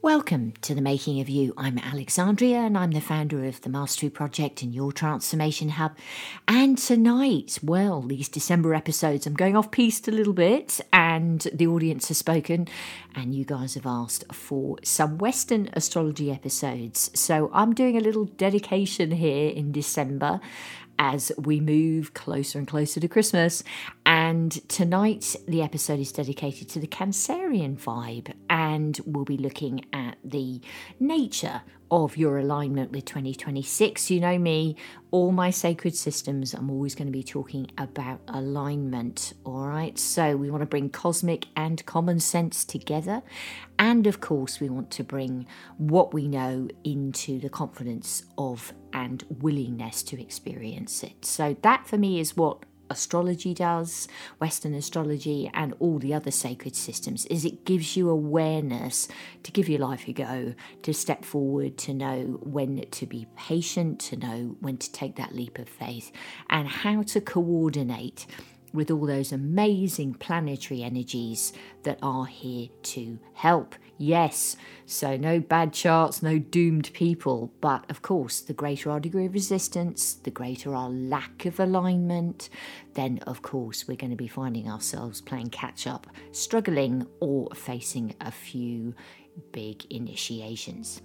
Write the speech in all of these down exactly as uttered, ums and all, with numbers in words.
Welcome to The Making of You. I'm Alexandria and I'm the founder of the Mastery Project and Your Transformation Hub. And tonight, well, these December episodes, I'm going off piste a little bit and the audience has spoken and you guys have asked for some Western astrology episodes. So I'm doing a little dedication here in December as we move closer and closer to Christmas. And tonight, the episode is dedicated to the Cancerian vibe, and we'll be looking at the nature of your alignment with twenty twenty-six. You know me, all my sacred systems, I'm always going to be talking about alignment, all right? So we want to bring cosmic and common sense together. And of course, we want to bring what we know into the confidence of and willingness to experience it. So that for me is what astrology does, Western astrology and all the other sacred systems, is it gives you awareness to give your life a go, to step forward, to know when to be patient, to know when to take that leap of faith, and how to coordinate with all those amazing planetary energies that are here to help. Yes, so no bad charts, no doomed people, but of course, the greater our degree of resistance, the greater our lack of alignment, then of course we're going to be finding ourselves playing catch up, struggling, or facing a few big initiations.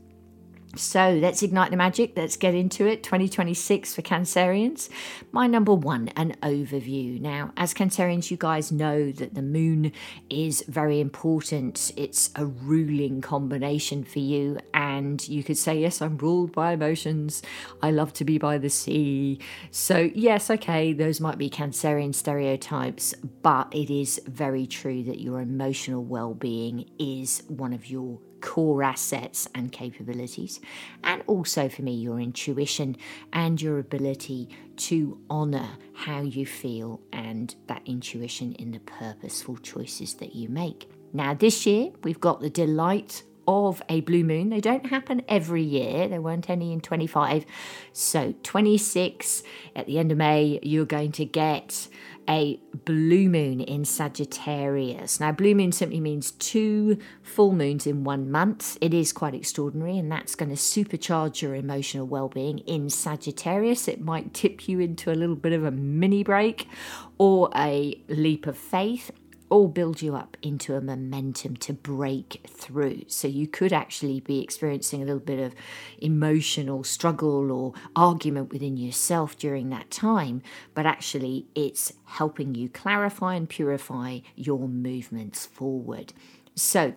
So let's ignite the magic. Let's get into it. twenty twenty-six for Cancerians. My number one, an overview. Now, as Cancerians, you guys know that the moon is very important. It's a ruling combination for you. And you could say, yes, I'm ruled by emotions. I love to be by the sea. So yes, okay, those might be Cancerian stereotypes, but it is very true that your emotional well-being is one of your core assets and capabilities, and also for me your intuition and your ability to honor how you feel and that intuition in the purposeful choices that you make. Now this year we've got the delight of a blue moon. They don't happen every year. There weren't any in twenty-five. So twenty-six, at the end of May, you're going to get a blue moon in Sagittarius. Now, blue moon simply means two full moons in one month. It is quite extraordinary, and that's going to supercharge your emotional well-being in Sagittarius. It might tip you into a little bit of a mini break or a leap of faith, or build you up into a momentum to break through. So you could actually be experiencing a little bit of emotional struggle or argument within yourself during that time, but actually it's helping you clarify and purify your movements forward. So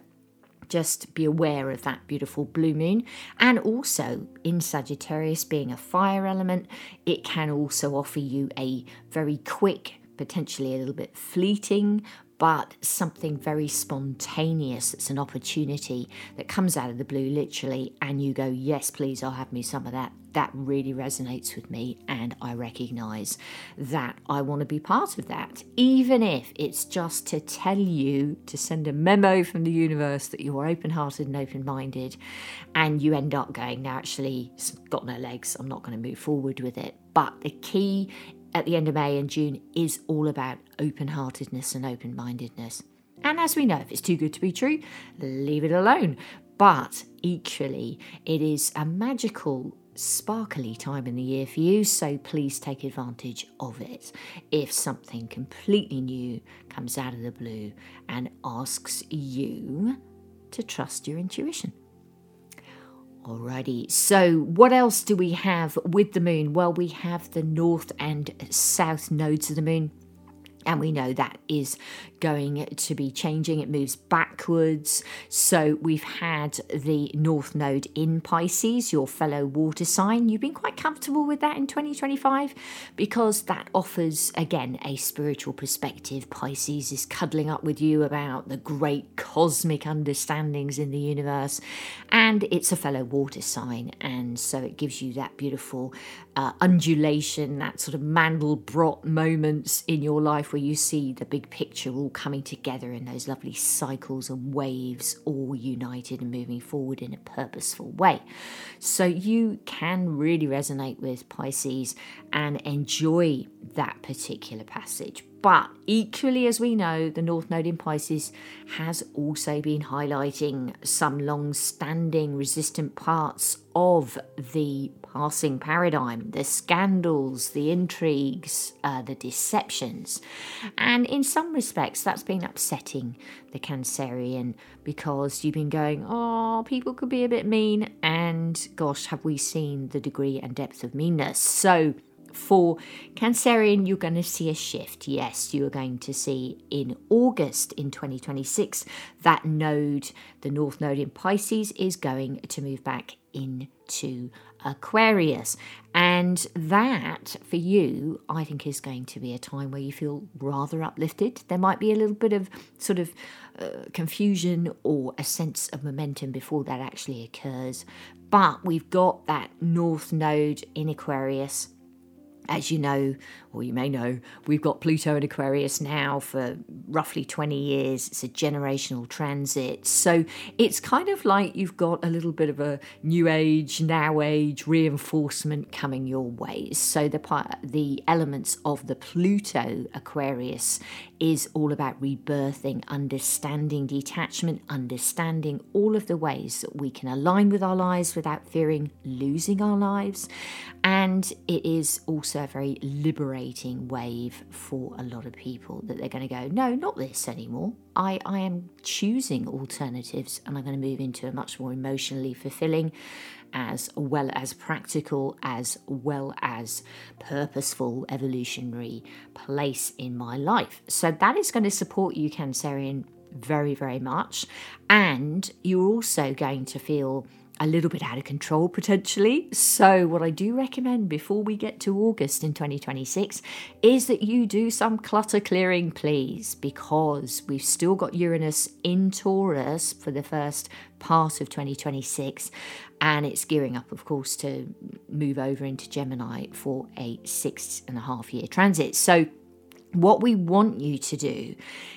just be aware of that beautiful blue moon. And also in Sagittarius, being a fire element, it can also offer you a very quick, potentially a little bit fleeting, but something very spontaneous. It's an opportunity that comes out of the blue, literally, and you go, yes, please, I'll have me some of that. That really resonates with me, and I recognize that I want to be part of that, even if it's just to tell you, to send a memo from the universe that you are open-hearted and open-minded, and you end up going, no, actually, it's got no legs, I'm not going to move forward with it. But the key at the end of May and June is all about open-heartedness and open-mindedness. And as we know, if it's too good to be true, leave it alone. But equally, it is a magical, sparkly time in the year for you, so please take advantage of it. If something completely new comes out of the blue and asks you to trust your intuition. Alrighty, so what else do we have with the moon? Well, we have the north and south nodes of the moon. And we know that is going to be changing. It moves backwards. So we've had the North Node in Pisces, your fellow water sign. You've been quite comfortable with that in twenty twenty-five because that offers, again, a spiritual perspective. Pisces is cuddling up with you about the great cosmic understandings in the universe. And it's a fellow water sign. And so it gives you that beautiful uh, undulation, that sort of Mandelbrot moments in your life where you see the big picture all coming together in those lovely cycles and waves, all united and moving forward in a purposeful way. So you can really resonate with Pisces and enjoy that particular passage. But equally, as we know, the North Node in Pisces has also been highlighting some long-standing resistant parts of the passing paradigm, the scandals, the intrigues, uh, the deceptions. And in some respects, that's been upsetting the Cancerian, because you've been going, oh, people could be a bit mean. And gosh, have we seen the degree and depth of meanness. So for Cancerian, you're going to see a shift. Yes, you're going to see in August in twenty twenty-six, that node, the North Node in Pisces, is going to move back into Aquarius. And that, for you, I think is going to be a time where you feel rather uplifted. There might be a little bit of sort of uh, confusion or a sense of momentum before that actually occurs. But we've got that North Node in Aquarius. As you know, or you may know, we've got Pluto in Aquarius now for roughly twenty years. It's a generational transit. So it's kind of like you've got a little bit of a new age, now age reinforcement coming your way. So the the elements of the Pluto Aquarius is all about rebirthing, understanding detachment, understanding all of the ways that we can align with our lives without fearing losing our lives. And it is also a very liberating wave for a lot of people, that they're going to go, no, not this anymore. I, I am choosing alternatives, and I'm going to move into a much more emotionally fulfilling, as well as practical, as well as purposeful, evolutionary place in my life. So that is going to support you, Cancerian, very, very much. And you're also going to feel a little bit out of control potentially. So what I do recommend before we get to August in twenty twenty-six is that you do some clutter clearing, please, because we've still got Uranus in Taurus for the first part of twenty twenty-six, and it's gearing up, of course, to move over into Gemini for a six and a half year transit. So what we want you to do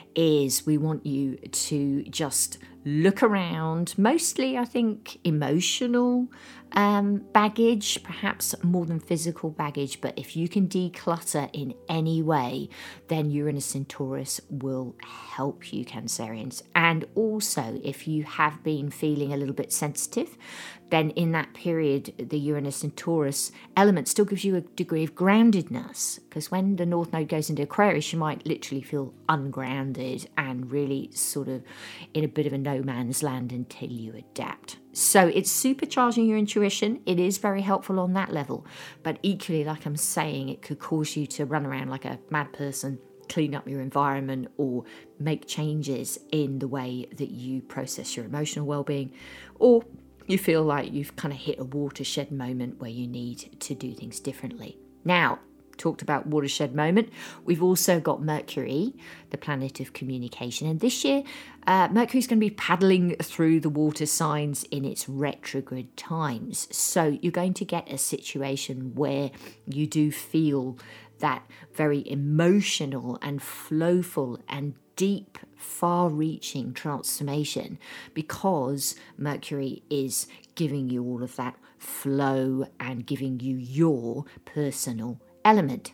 is we want you to just look around, mostly, I think, emotional um, baggage, perhaps more than physical baggage. But if you can declutter in any way, then Uranus in Taurus will help you, Cancerians. And also, if you have been feeling a little bit sensitive, then in that period, the Uranus in Taurus element still gives you a degree of groundedness. Because when the North Node goes into Aquarius, you might literally feel ungrounded and really sort of in a bit of a no man's land until you adapt. So it's supercharging your intuition. It is very helpful on that level. But equally, like I'm saying, it could cause you to run around like a mad person, clean up your environment, or make changes in the way that you process your emotional well-being, or you feel like you've kind of hit a watershed moment where you need to do things differently. Now, talked about watershed moment, we've also got Mercury, the planet of communication. And this year, uh, Mercury's going to be paddling through the water signs in its retrograde times. So you're going to get a situation where you do feel that very emotional and flowful and deep, far-reaching transformation, because Mercury is giving you all of that flow and giving you your personal element.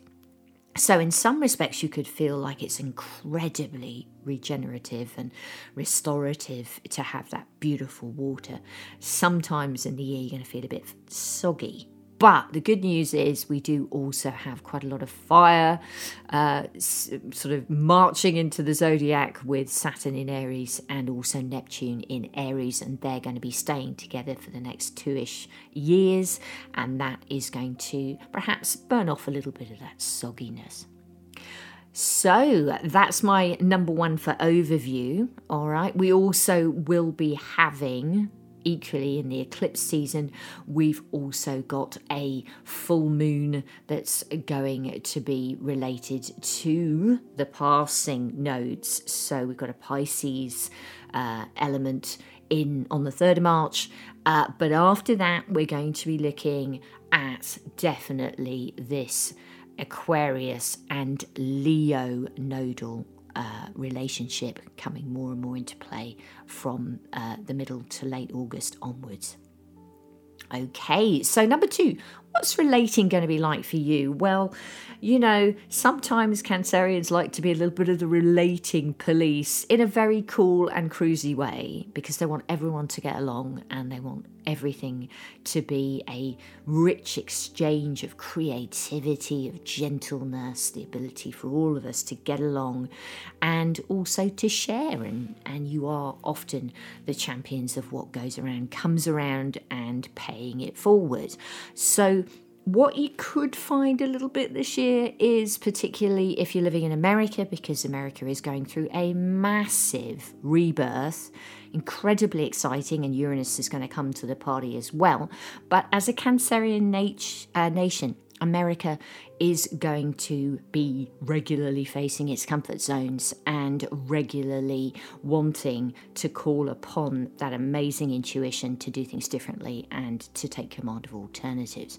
So in some respects, you could feel like it's incredibly regenerative and restorative to have that beautiful water. Sometimes in the year, you're going to feel a bit soggy. But the good news is we do also have quite a lot of fire uh, s- sort of marching into the zodiac with Saturn in Aries and also Neptune in Aries, and they're going to be staying together for the next two-ish years, and that is going to perhaps burn off a little bit of that sogginess. So that's my number one for overview. All right. We also will be having, equally in the eclipse season, we've also got a full moon that's going to be related to the passing nodes. So we've got a Pisces uh, element in on the third of March. Uh, but after that, we're going to be looking at definitely this Aquarius and Leo nodal Uh, relationship coming more and more into play from uh, the middle to late August onwards. Okay, so number two, what's relating going to be like for you? Well, you know, sometimes Cancerians like to be a little bit of the relating police in a very cool and cruisy way, because they want everyone to get along and they want everything to be a rich exchange of creativity, of gentleness, the ability for all of us to get along and also to share. And, and you are often the champions of what goes around, comes around, and paying it forward. So what you could find a little bit this year is, particularly if you're living in America, because America is going through a massive rebirth, incredibly exciting, and Uranus is going to come to the party as well. But as a Cancerian nat- uh, nation, America is going to be regularly facing its comfort zones and regularly wanting to call upon that amazing intuition to do things differently and to take command of alternatives.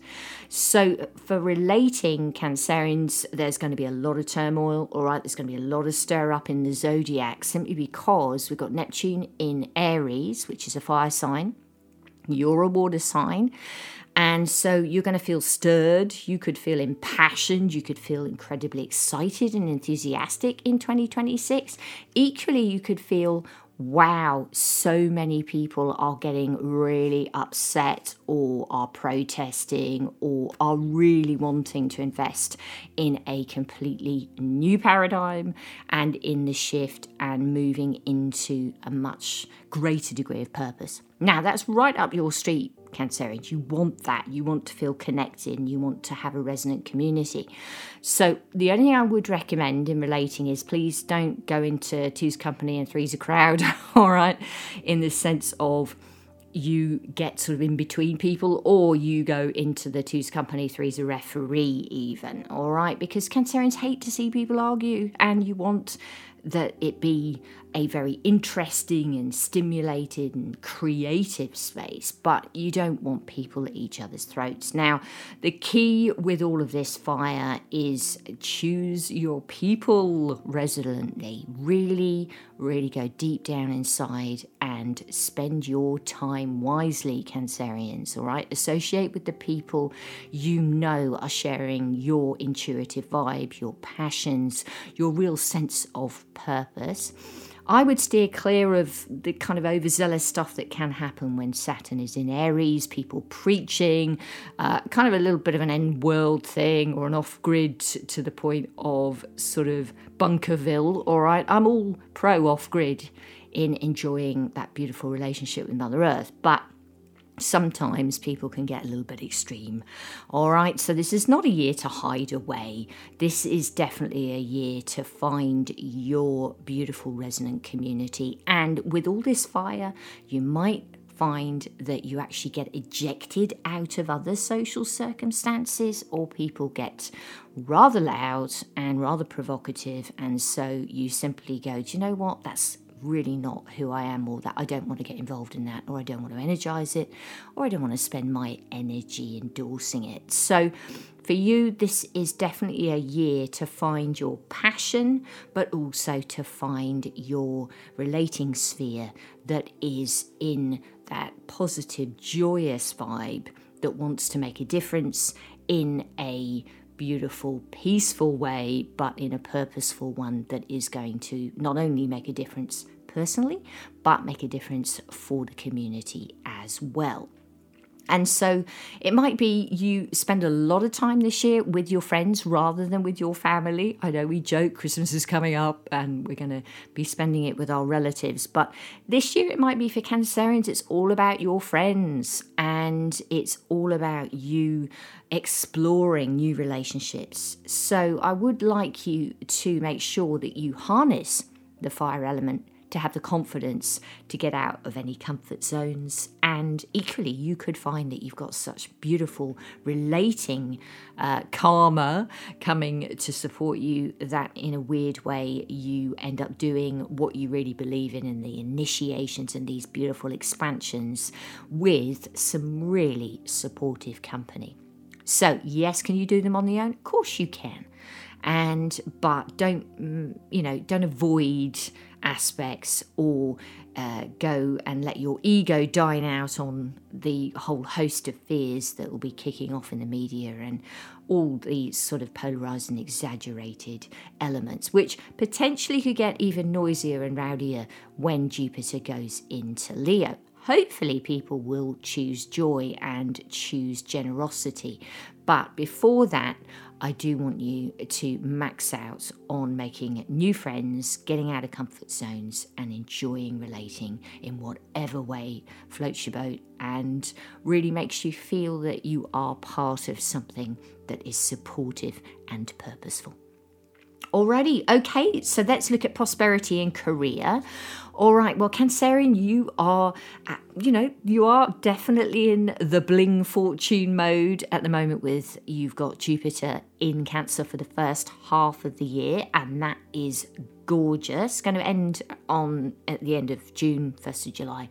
So for relating Cancerians, there's going to be a lot of turmoil, all right? There's going to be a lot of stir up in the zodiac, simply because we've got Neptune in Aries, which is a fire sign. You're a water sign. And so you're going to feel stirred, you could feel impassioned, you could feel incredibly excited and enthusiastic in twenty twenty-six. Equally, you could feel, wow, so many people are getting really upset or are protesting or are really wanting to invest in a completely new paradigm and in the shift and moving into a much greater degree of purpose. Now, that's right up your street, Cancerians. You want that. You want to feel connected and you want to have a resonant community. So the only thing I would recommend in relating is, please don't go into two's company and three's a crowd, all right, in the sense of you get sort of in between people, or you go into the two's company, three's a referee even, all right, because Cancerians hate to see people argue, and you want that it be a very interesting and stimulated and creative space, but you don't want people at each other's throats. Now, the key with all of this fire is choose your people resolutely. Really, really go deep down inside and spend your time wisely, Cancerians, all right? Associate with the people you know are sharing your intuitive vibe, your passions, your real sense of purpose. I would steer clear of the kind of overzealous stuff that can happen when Saturn is in Aries, people preaching, uh, kind of a little bit of an end world thing or an off-grid to the point of sort of Bunkerville, all right? I'm all pro off-grid in enjoying that beautiful relationship with Mother Earth, but sometimes people can get a little bit extreme. All right, so this is not a year to hide away. This is definitely a year to find your beautiful resonant community. And with all this fire, you might find that you actually get ejected out of other social circumstances, or people get rather loud and rather provocative, and so you simply go, do you know what, that's really not who I am, or that I don't want to get involved in that, or I don't want to energize it, or I don't want to spend my energy endorsing it. So for you, this is definitely a year to find your passion, but also to find your relating sphere that is in that positive, joyous vibe that wants to make a difference in a beautiful, peaceful way, but in a purposeful one that is going to not only make a difference personally, but make a difference for the community as well. And so it might be you spend a lot of time this year with your friends rather than with your family. I know we joke Christmas is coming up and we're going to be spending it with our relatives. But this year it might be for Cancerians, it's all about your friends and it's all about you exploring new relationships. So I would like you to make sure that you harness the fire element to have the confidence to get out of any comfort zones. And equally, you could find that you've got such beautiful relating uh, karma coming to support you that in a weird way, you end up doing what you really believe in, in the initiations and these beautiful expansions with some really supportive company. So yes, can you do them on the own? Of course you can. And, but don't, you know, don't avoid aspects or uh, go and let your ego dine out on the whole host of fears that will be kicking off in the media and all these sort of polarized and exaggerated elements, which potentially could get even noisier and rowdier when Jupiter goes into Leo. Hopefully people will choose joy and choose generosity. But before that, I do want you to max out on making new friends, getting out of comfort zones and enjoying relating in whatever way floats your boat and really makes you feel that you are part of something that is supportive and purposeful. Alrighty, okay, so let's look at prosperity and career. All right, well, Cancerian, you are, you know, you are definitely in the bling fortune mode at the moment with you've got Jupiter in Cancer for the first half of the year, and that is gorgeous. Going to end on at the end of June, first of July.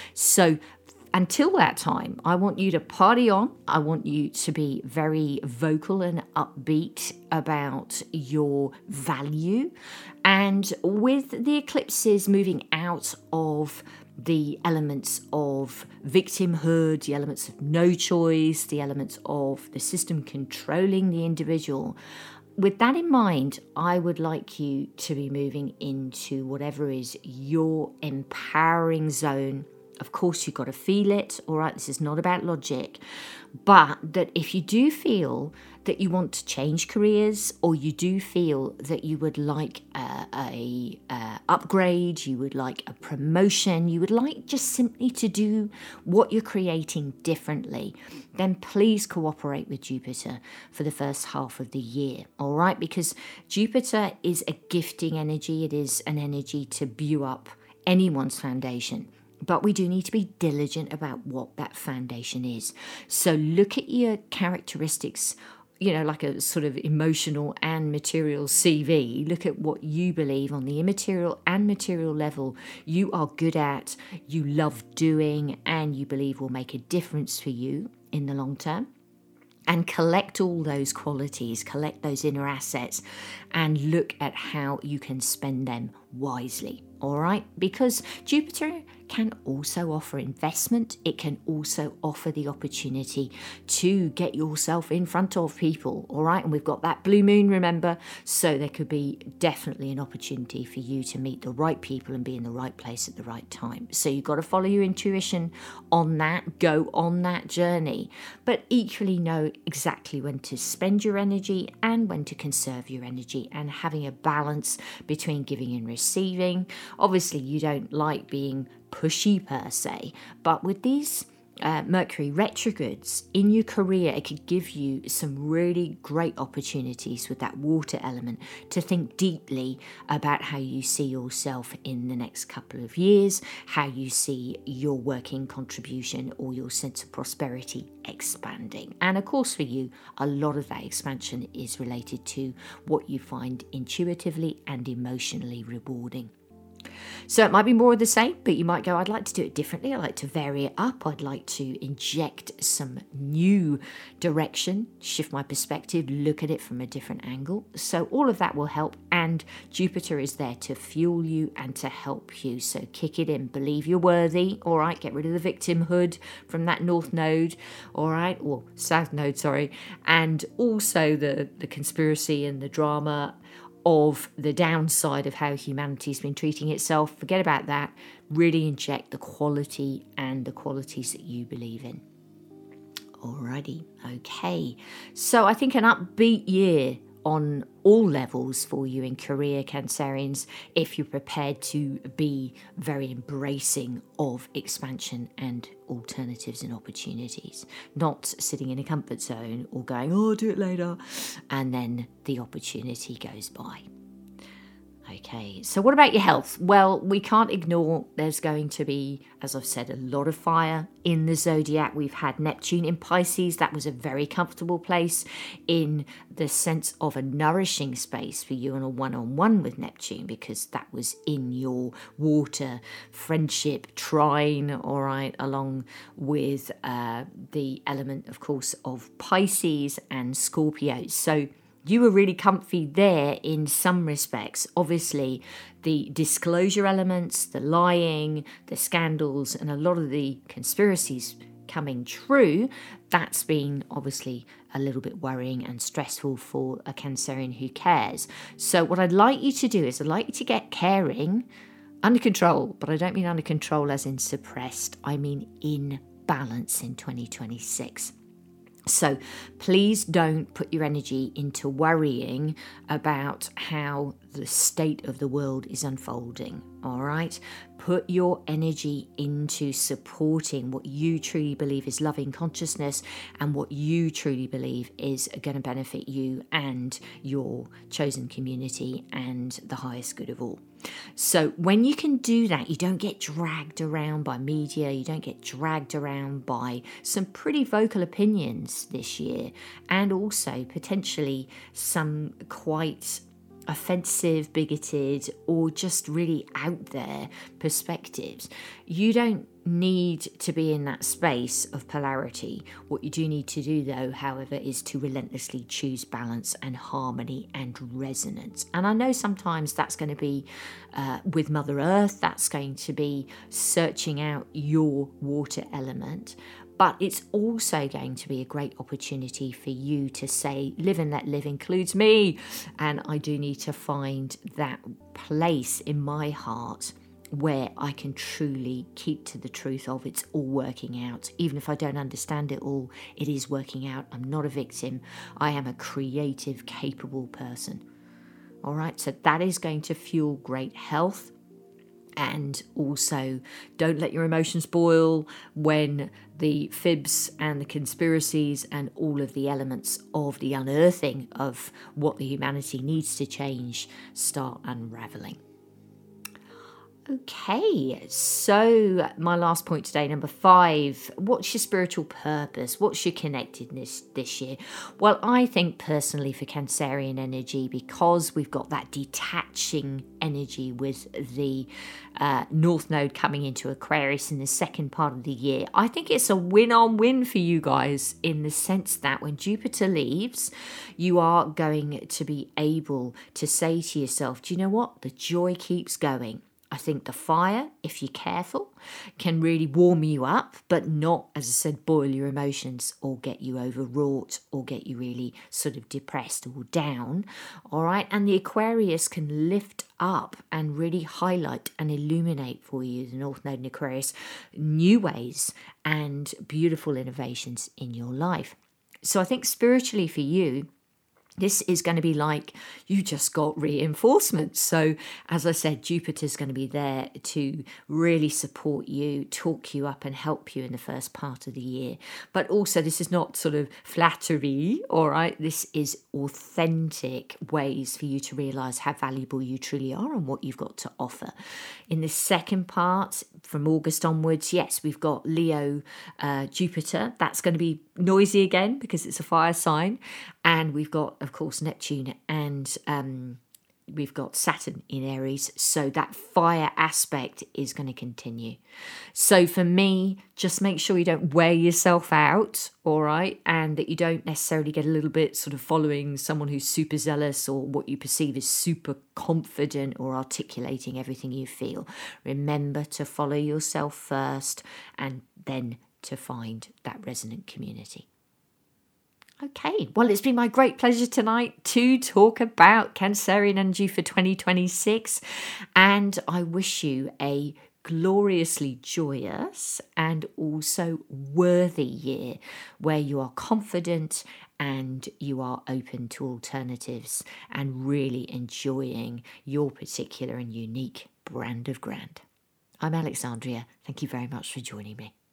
So until that time, I want you to party on. I want you to be very vocal and upbeat about your value. And with the eclipses moving out of the elements of victimhood, the elements of no choice, the elements of the system controlling the individual, with that in mind, I would like you to be moving into whatever is your empowering zone. Of course, you've got to feel it, all right? This is not about logic. But that if you do feel that you want to change careers, or you do feel that you would like a, a, a upgrade, you would like a promotion, you would like just simply to do what you're creating differently, then please cooperate with Jupiter for the first half of the year, all right? Because Jupiter is a gifting energy. It is an energy to build up anyone's foundation. But we do need to be diligent about what that foundation is. So look at your characteristics, you know, like a sort of emotional and material C V. Look at what you believe on the immaterial and material level you are good at, you love doing, and you believe will make a difference for you in the long term. And collect all those qualities, collect those inner assets, and look at how you can spend them wisely. All right, because Jupiter can also offer investment. It can also offer the opportunity to get yourself in front of people. All right, and we've got that blue moon, remember, so there could be definitely an opportunity for you to meet the right people and be in the right place at the right time. So you've got to follow your intuition on that, go on that journey, but equally know exactly when to spend your energy and when to conserve your energy, and having a balance between giving and receiving. Obviously, you don't like being pushy per se, but with these uh, Mercury retrogrades in your career, it could give you some really great opportunities with that water element to think deeply about how you see yourself in the next couple of years, how you see your working contribution or your sense of prosperity expanding. And of course, for you, a lot of that expansion is related to what you find intuitively and emotionally rewarding. So it might be more of the same, but you might go, I'd like to do it differently. I'd like to vary it up. I'd like to inject some new direction, shift my perspective, look at it from a different angle. So all of that will help. And Jupiter is there to fuel you and to help you. So kick it in. Believe you're worthy. All right. Get rid of the victimhood from that North Node. All right. Or South Node, sorry. And also the, the conspiracy and the drama of the downside of how humanity's been treating itself. Forget about that. Really inject the quality and the qualities that you believe in. Alrighty, okay. So I think an upbeat year on all levels for you in career, Cancerians, if you're prepared to be very embracing of expansion and alternatives and opportunities, not sitting in a comfort zone or going, oh, I'll do it later, and then the opportunity goes by. Okay, so what about your health? Well, we can't ignore there's going to be, as I've said, a lot of fire in the zodiac. We've had Neptune in Pisces. That was a very comfortable place in the sense of a nourishing space for you on a one-on-one with Neptune, because that was in your water friendship trine, all right, along with uh, the element, of course, of Pisces and Scorpio. So you were really comfy there in some respects. Obviously, the disclosure elements, the lying, the scandals, and a lot of the conspiracies coming true, that's been obviously a little bit worrying and stressful for a Cancerian who cares. So what I'd like you to do is I'd like you to get caring under control, but I don't mean under control as in suppressed. I mean in balance in twenty twenty-six. So please don't put your energy into worrying about how the state of the world is unfolding, all right? Put your energy into supporting what you truly believe is loving consciousness and what you truly believe is going to benefit you and your chosen community and the highest good of all. So when you can do that, you don't get dragged around by media, you don't get dragged around by some pretty vocal opinions this year, and also potentially some quite offensive, bigoted, or just really out there perspectives. You don't need to be in that space of polarity. What you do need to do, though, however, is to relentlessly choose balance and harmony and resonance. And I know sometimes that's going to be uh, with Mother Earth, that's going to be searching out your water element. But it's also going to be a great opportunity for you to say, live and let live includes me. And I do need to find that place in my heart where I can truly keep to the truth of it's all working out. Even if I don't understand it all, it is working out. I'm not a victim. I am a creative, capable person. All right, so that is going to fuel great health. And also, don't let your emotions boil when the fibs and the conspiracies and all of the elements of the unearthing of what the humanity needs to change start unraveling. Okay, so my last point today, number five, what's your spiritual purpose? What's your connectedness this year? Well, I think personally for Cancerian energy, because we've got that detaching energy with the uh, North Node coming into Aquarius in the second part of the year, I think it's a win-on-win for you guys in the sense that when Jupiter leaves, you are going to be able to say to yourself, do you know what? The joy keeps going. I think the fire, if you're careful, can really warm you up, but not, as I said, boil your emotions or get you overwrought or get you really sort of depressed or down. All right. And the Aquarius can lift up and really highlight and illuminate for you, the North Node in Aquarius, new ways and beautiful innovations in your life. So I think spiritually for you, this is going to be like you just got reinforcement. So, as I said, Jupiter's going to be there to really support you, talk you up and help you in the first part of the year. But also, this is not sort of flattery, all right? This is authentic ways for you to realise how valuable you truly are and what you've got to offer. In the second part, from August onwards, yes, we've got Leo, uh, Jupiter. That's going to be noisy again because it's a fire sign. And we've got, of course, Neptune and um, we've got Saturn in Aries. So that fire aspect is going to continue. So for me, just make sure you don't wear yourself out, all right? And that you don't necessarily get a little bit sort of following someone who's super zealous or what you perceive as super confident or articulating everything you feel. Remember to follow yourself first and then to find that resonant community. Okay, well, it's been my great pleasure tonight to talk about Cancerian energy for twenty twenty-six, and I wish you a gloriously joyous and also worthy year where you are confident and you are open to alternatives and really enjoying your particular and unique brand of grand. I'm Alexandria. Thank you very much for joining me.